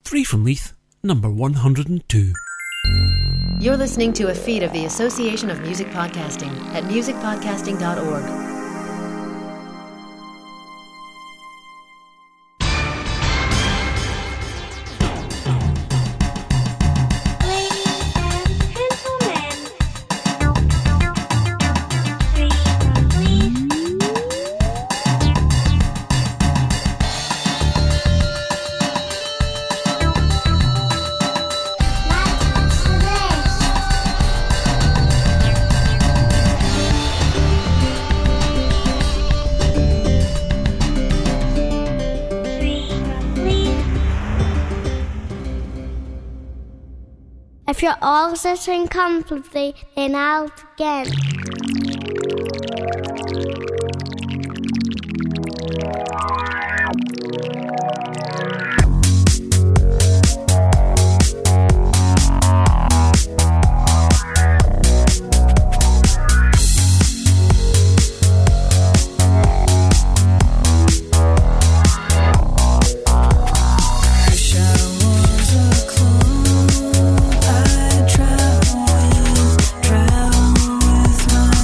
Free from Leith, number 102. You're listening to a feed of the Association of Music Podcasting at musicpodcasting.org. If you're all sitting comfortably, then I'll begin. Travel with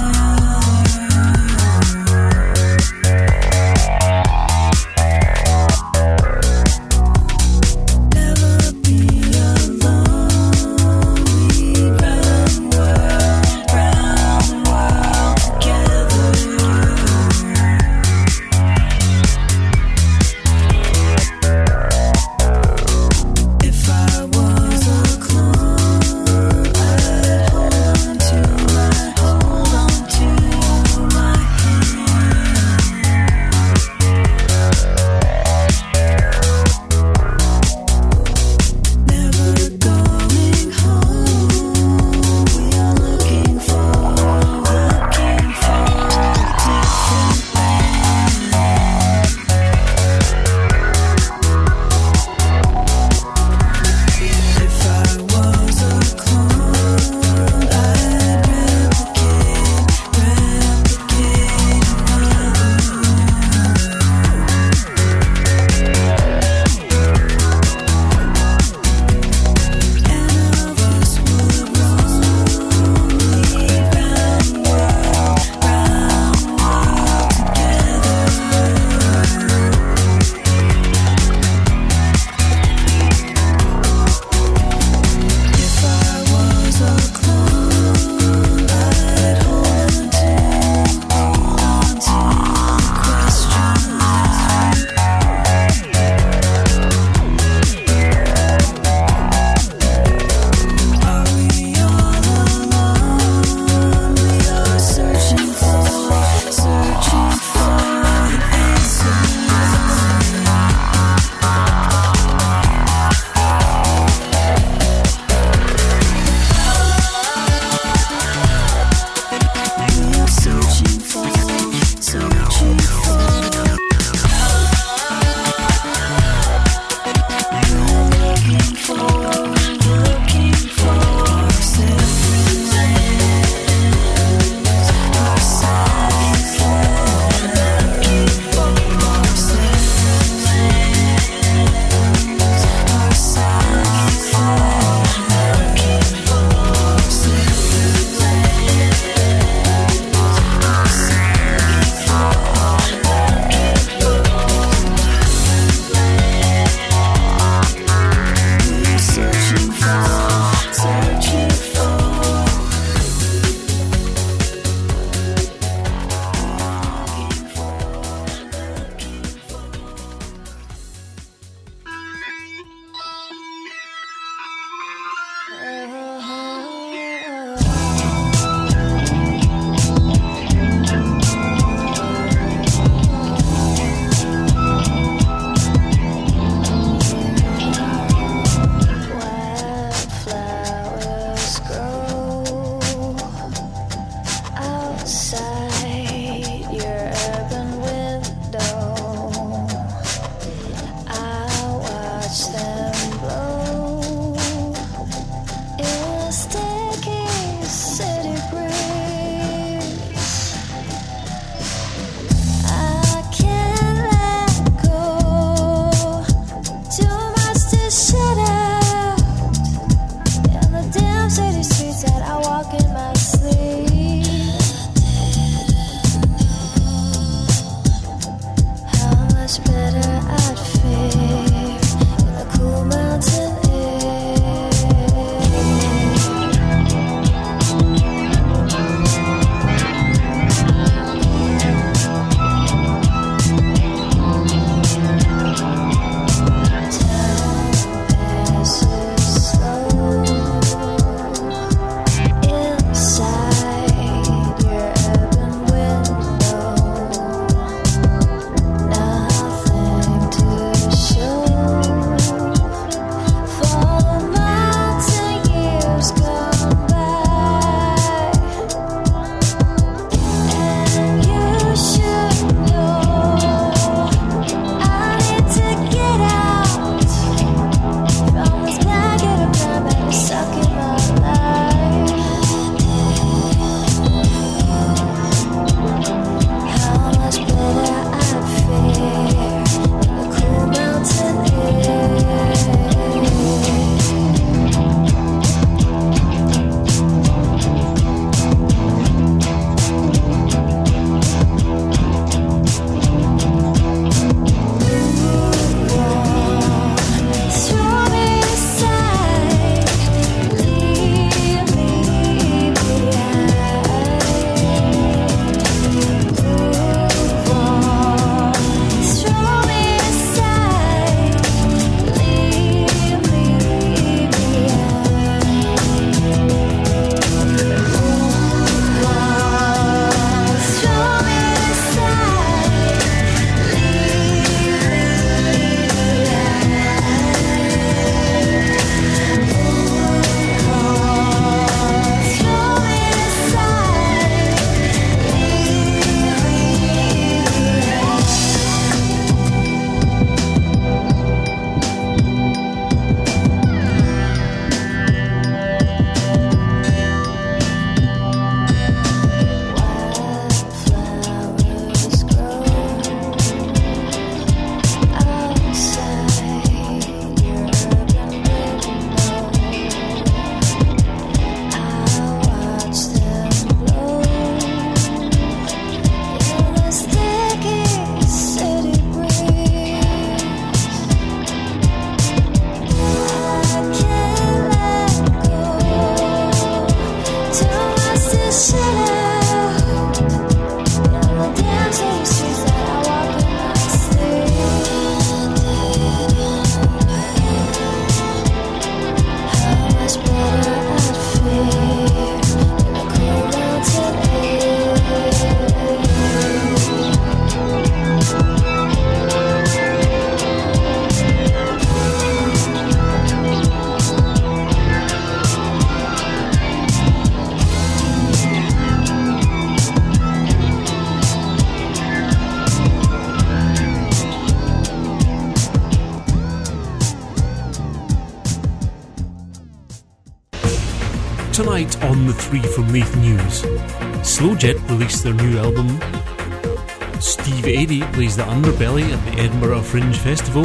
Tonight on the 3 from Leith News, Slowjet released their new album, Steve Airey plays the underbelly at the Edinburgh Fringe Festival,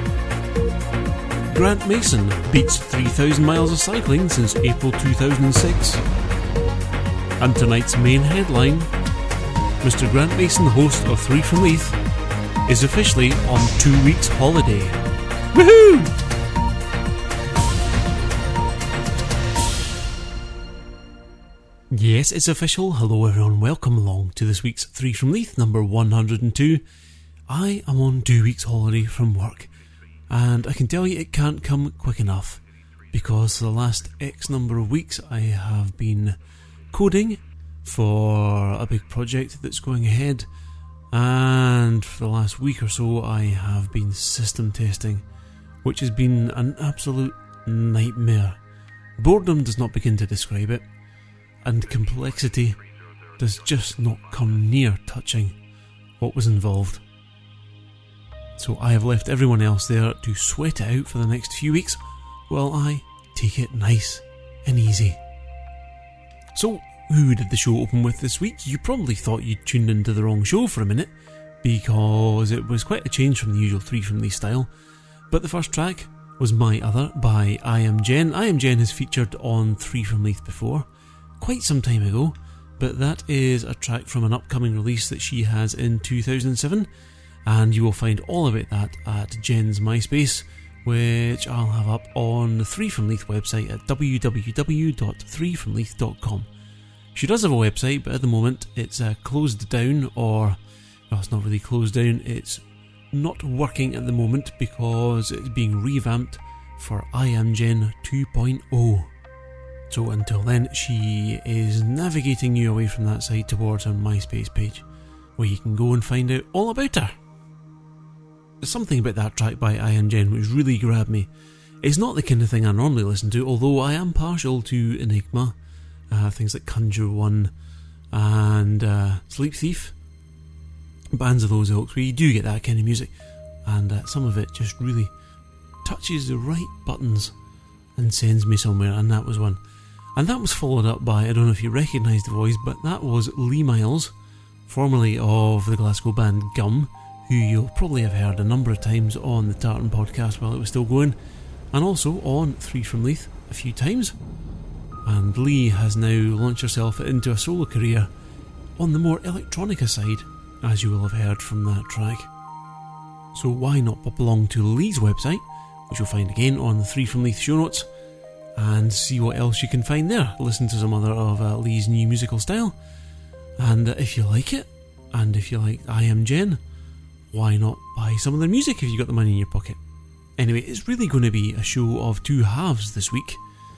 Grant Mason beats 3,000 miles of cycling since April 2006, and tonight's main headline, Mr. Grant Mason, host of 3 from Leith, is officially on 2 weeks holiday. Woohoo! Yes, it's official. Hello everyone, welcome along to this week's 3 from Leith, number 102. I am on 2 weeks holiday from work, and I can tell you it can't come quick enough, because for the last X number of weeks I have been coding for a big project that's going ahead, and for the last week or so I have been system testing, which has been an absolute nightmare. Boredom does not begin to describe it, and complexity does just not come near touching what was involved. So I have left everyone else there to sweat it out for the next few weeks while I take it nice and easy. So, who did the show open with this week? You probably thought you'd tuned into the wrong show for a minute, because it was quite a change from the usual 3 from Leith style. But the first track was My Other by I Am Jen. I Am Jen has featured on 3 from Leith before, quite some time ago, but that is a track from an upcoming release that she has in 2007, and you will find all about that at Jen's MySpace, which I'll have up on the 3 from Leith website at www.3fromleith.com. She does have a website, but at the moment it's closed down, or well, it's not really closed down, it's not working at the moment because it's being revamped for I Am Jen 2.0. So until then, she is navigating you away from that site towards her MySpace page, where you can go and find out all about her. There's something about that track by I Am Jen which really grabbed me. It's not the kind of thing I normally listen to, although I am partial to Enigma, things like Conjure One and Sleep Thief, bands of those ilks where you do get that kind of music, and some of it just really touches the right buttons and sends me somewhere, and that was one. And that was followed up by, I don't know if you recognise the voice, but that was Lee Miles, formerly of the Glasgow band Gum, who you'll probably have heard a number of times on the Tartan podcast while it was still going, and also on 3 from Leith a few times. And Lee has now launched herself into a solo career on the more electronica side, as you will have heard from that track. So why not pop along to Lee's website, which you'll find again on the 3 from Leith show notes, and see what else you can find there. Listen to some other of Lee's new musical style, and if you like it, and if you like I Am Jen, why not buy some of their music if you got the money in your pocket? Anyway, it's really going to be a show of two halves this week.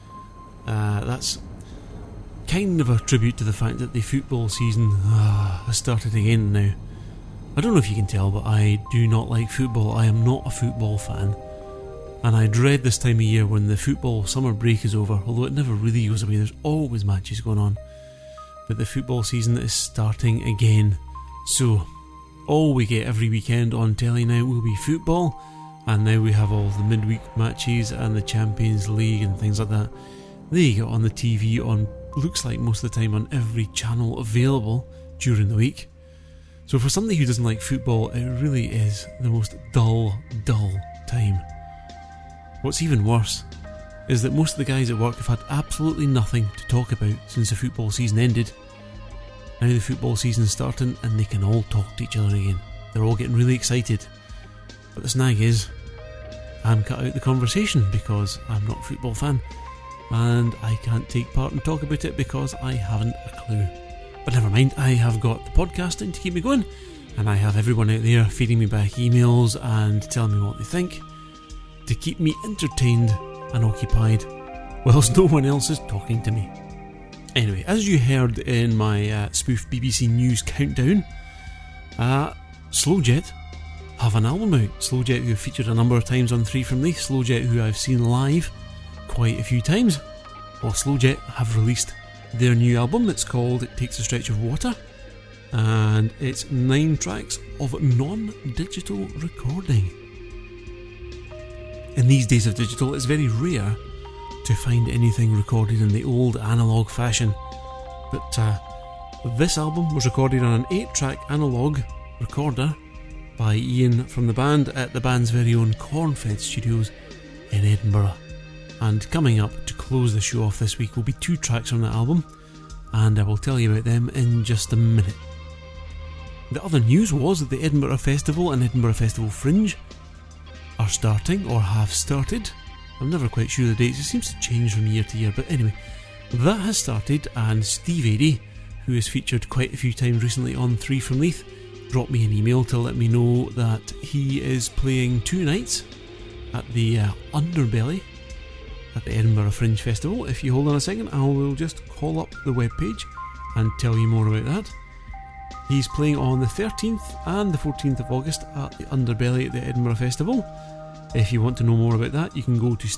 That's kind of a tribute to the fact that the football season has started again now. I don't know if you can tell, but I do not like football. I am not a football fan, and I dread this time of year when the football summer break is over, although it never really goes away. There's always matches going on, but the football season is starting again. So all we get every weekend on telly now will be football, and now we have all the midweek matches and the Champions League and things like that. They get on the TV on, looks like most of the time, on every channel available during the week. So for somebody who doesn't like football, it really is the most dull time. What's even worse is that most of the guys at work have had absolutely nothing to talk about since the football season ended. Now the football season's starting and they can all talk to each other again. They're all getting really excited. But the snag is, I'm cut out the conversation because I'm not a football fan, and I can't take part and talk about it because I haven't a clue. But never mind, I have got the podcasting to keep me going, and I have everyone out there feeding me back emails and telling me what they think, to keep me entertained and occupied whilst no one else is talking to me. Anyway, as you heard in my spoof BBC News countdown, Slowjet have an album out. Slowjet, who have featured a number of times on 3 from Leith, Slowjet, who I've seen live quite a few times. Well, Slowjet have released their new album that's called It Takes a Stretch of Water, and it's 9 tracks of non-digital recording. In these days of digital, it's very rare to find anything recorded in the old analogue fashion. But this album was recorded on an 8-track analogue recorder by Ian from the band at the band's very own Cornfed Studios in Edinburgh. And coming up to close the show off this week will be 2 tracks from that album, and I will tell you about them in just a minute. The other news was that the Edinburgh Festival and Edinburgh Festival Fringe are starting, or have started. I'm never quite sure the dates, it seems to change from year to year, but anyway, that has started, and Steve Adey, who has featured quite a few times recently on 3 from Leith, dropped me an email to let me know that he is playing 2 nights at the Underbelly at the Edinburgh Fringe Festival. If you hold on a second, I will just call up the webpage and tell you more about that. He's playing on the 13th and the 14th of August at the Underbelly at the Edinburgh Festival. If you want to know more about that, you can go to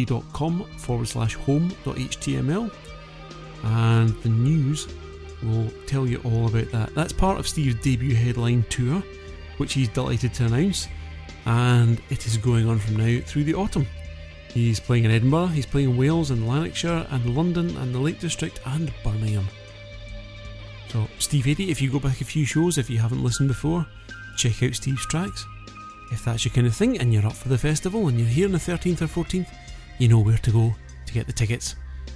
steveadey.com/home.html, and the news will tell you all about that. That's part of Steve's debut headline tour, which he's delighted to announce, and it is going on from now through the autumn. He's playing in Edinburgh, he's playing in Wales and Lanarkshire and London and the Lake District and Birmingham. So Steve Adey, if you go back a few shows, if you haven't listened before, check out Steve's tracks. If that's your kind of thing and you're up for the festival and you're here on the 13th or 14th, you know where to go to get the tickets.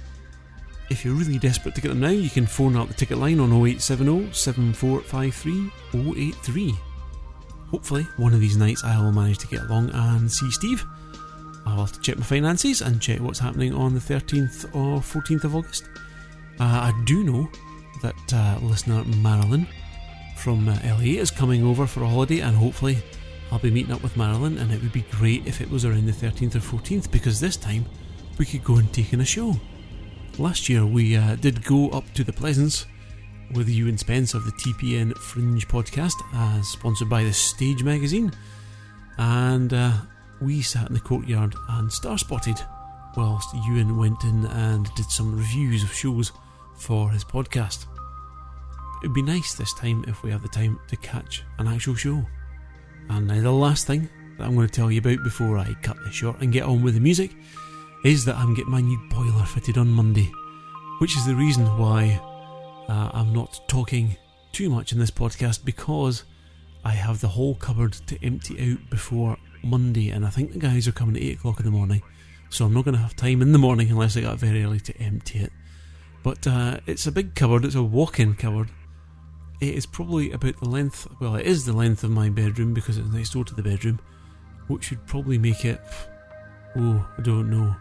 If you're really desperate to get them now, you can phone up the ticket line on 0870 7453 083. Hopefully one of these nights I will manage to get along and see Steve. I'll have to check my finances and check what's happening on the 13th or 14th of August. I do know that listener Marilyn from LA is coming over for a holiday, and hopefully I'll be meeting up with Marilyn, and it would be great if it was around the 13th or 14th, because this time we could go and take in a show. Last year we did go up to the Pleasance with you and Spence of the TPN Fringe podcast, sponsored by the Stage magazine, and we sat in the courtyard and star-spotted whilst Ewan went in and did some reviews of shows for his podcast. It'd be nice this time if we have the time to catch an actual show. And now the last thing that I'm going to tell you about before I cut this short and get on with the music is that I'm getting my new boiler fitted on Monday, which is the reason why I'm not talking too much in this podcast, because I have the whole cupboard to empty out before Monday, and I think the guys are coming at 8 o'clock in the morning, so I'm not going to have time in the morning unless I got very early to empty it. But it's a big cupboard, it's a walk-in cupboard. It is probably about the length, well, it is the length of my bedroom because it's next door to the bedroom, which would probably make it, I don't know,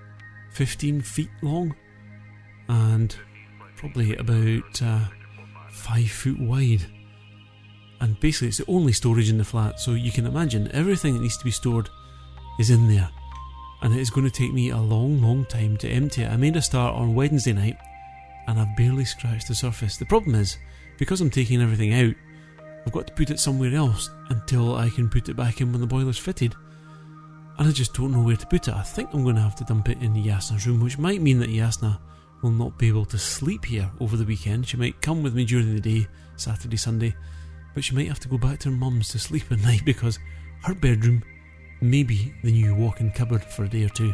15 feet long, and probably about 5 foot wide. And basically it's the only storage in the flat, so you can imagine everything that needs to be stored is in there, and it is going to take me a long time to empty it. I made a start on Wednesday night and I've barely scratched the surface. The problem is, because I'm taking everything out, I've got to put it somewhere else until I can put it back in when the boiler's fitted, and I just don't know where to put it. I think I'm going to have to dump it in Yasna's room, which might mean that Yasna will not be able to sleep here over the weekend. She might come with me during the day, Saturday, Sunday, but she might have to go back to her mum's to sleep at night because her bedroom may be the new walk-in cupboard for a day or two.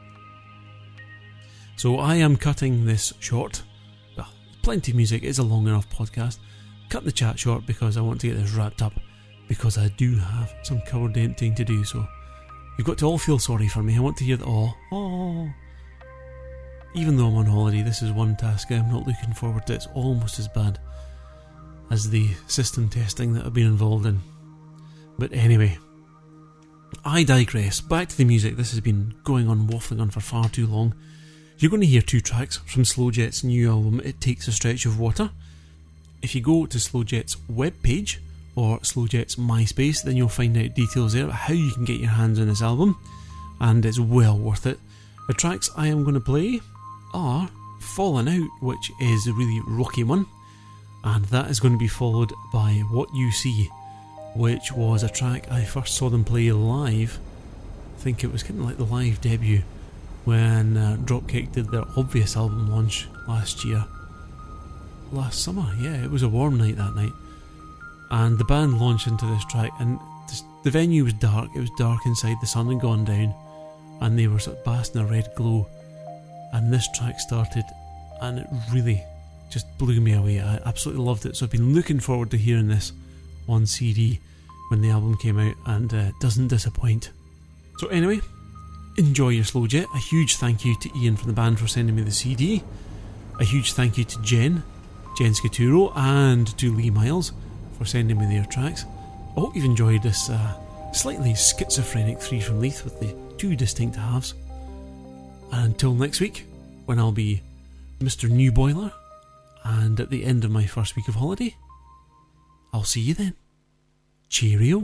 So I am cutting this short. Well, plenty of music, it's a long enough podcast. Cut the chat short because I want to get this wrapped up, because I do have some cupboard emptying to do, so you've got to all feel sorry for me. I want to hear the oh. Even though I'm on holiday, this is one task I'm not looking forward to. It's almost as bad as the system testing that I've been involved in. But anyway, I digress. Back to the music. This has been going on, waffling on for far too long. You're going to hear 2 tracks from Slowjet's new album, It Takes a Stretch of Water. If you go to Slowjet's webpage or Slowjet's MySpace, then you'll find out details there about how you can get your hands on this album, and it's well worth it. The tracks I am going to play are Fallen Out, which is a really rocky one, and that is going to be followed by What You See, which was a track I first saw them play live. I think it was kind of like the live debut when Dropkick did their Obvious album launch last summer. Yeah, it was a warm night that night, and the band launched into this track, and the venue was dark. It was dark inside, the sun had gone down, and they were sort of basking a red glow and this track started, and it really just blew me away. I absolutely loved it, so I've been looking forward to hearing this on CD when the album came out, and it doesn't disappoint. So anyway, enjoy your Slow Jet. A huge thank you to Ian from the band for sending me the CD. A huge thank you to Jen Scaturo, and to Lee Miles for sending me their tracks. I hope you've enjoyed this slightly schizophrenic Three from Leith with the two distinct halves. And until next week, when I'll be Mr. New Boiler, and at the end of my first week of holiday, I'll see you then. Cheerio.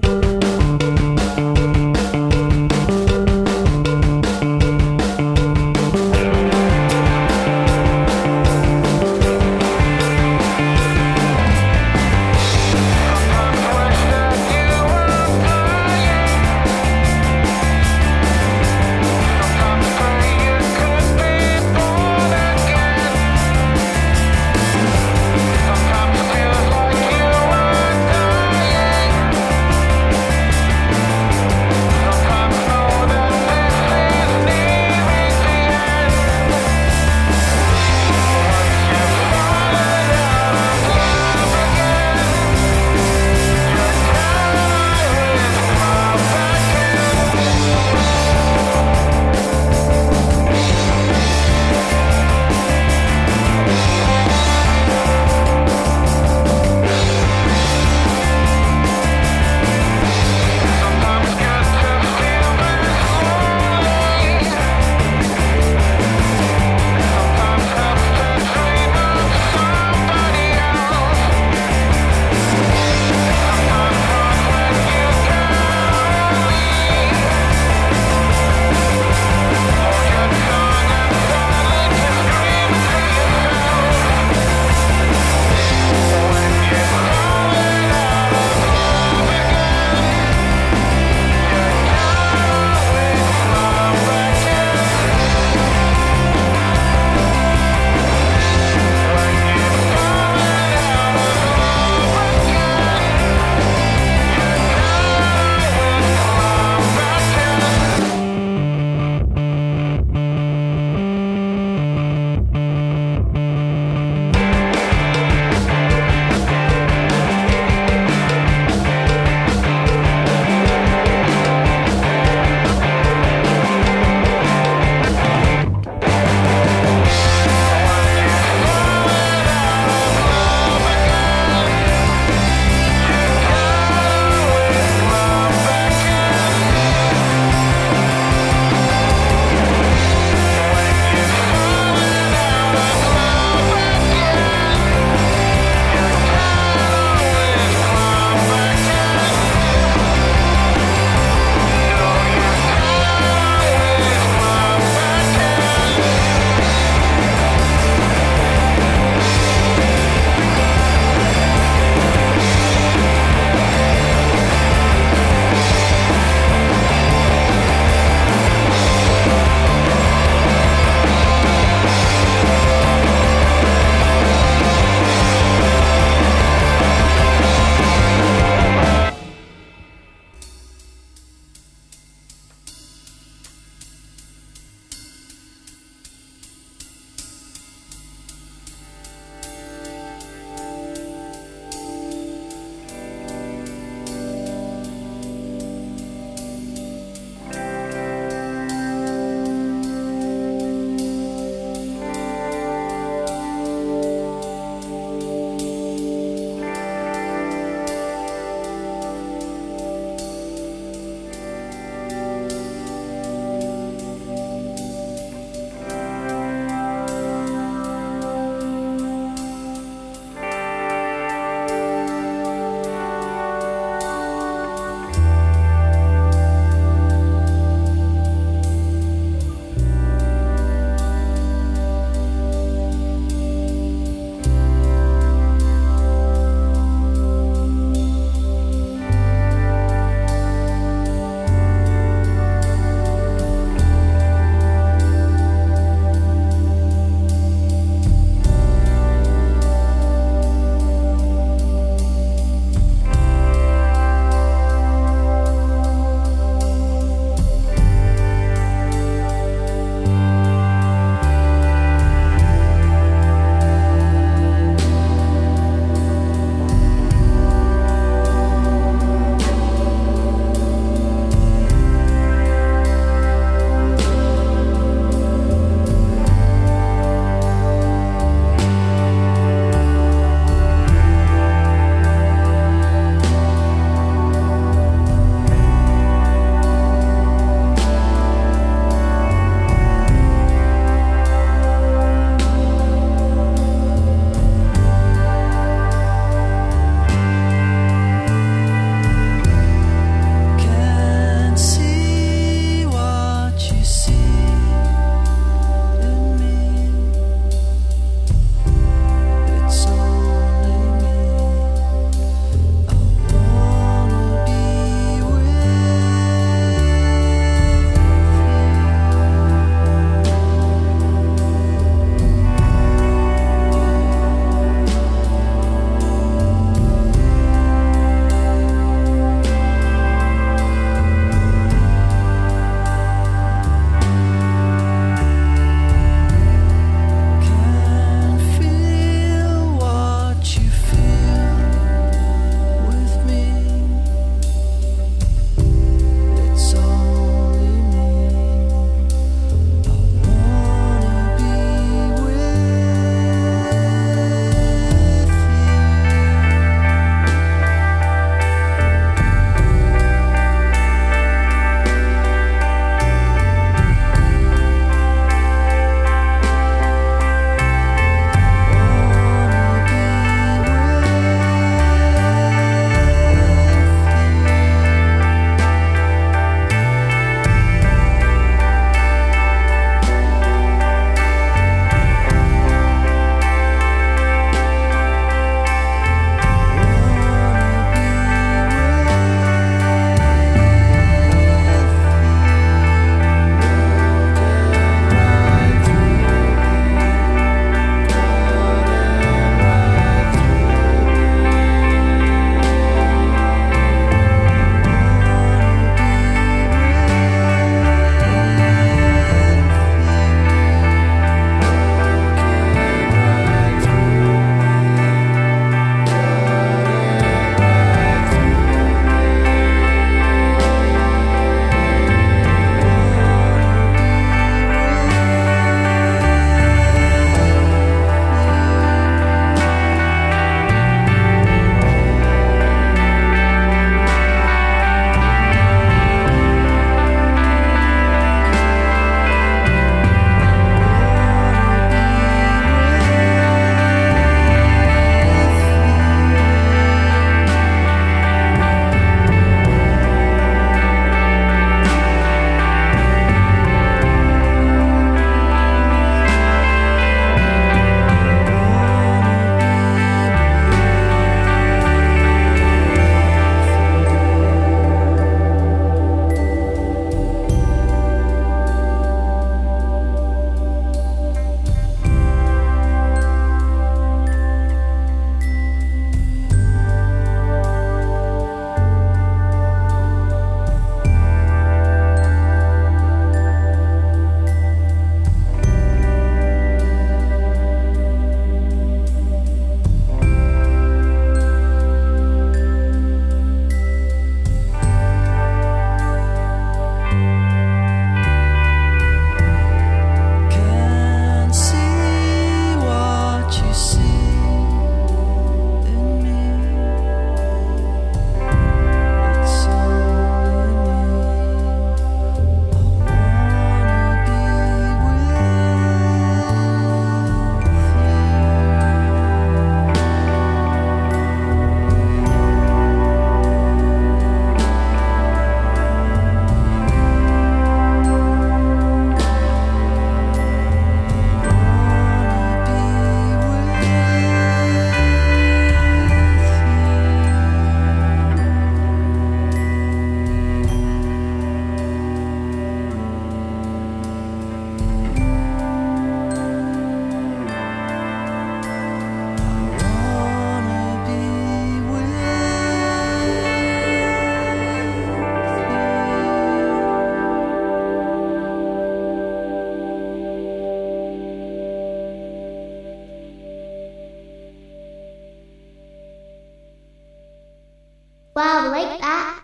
Wow, like that.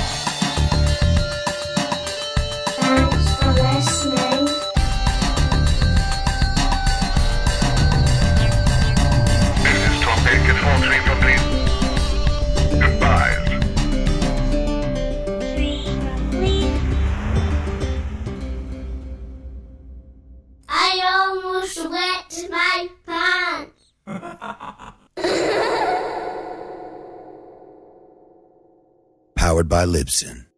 Thanks for listening. This is Tom Baker 4343. Goodbye. I almost wet my pants. Powered by Libsyn.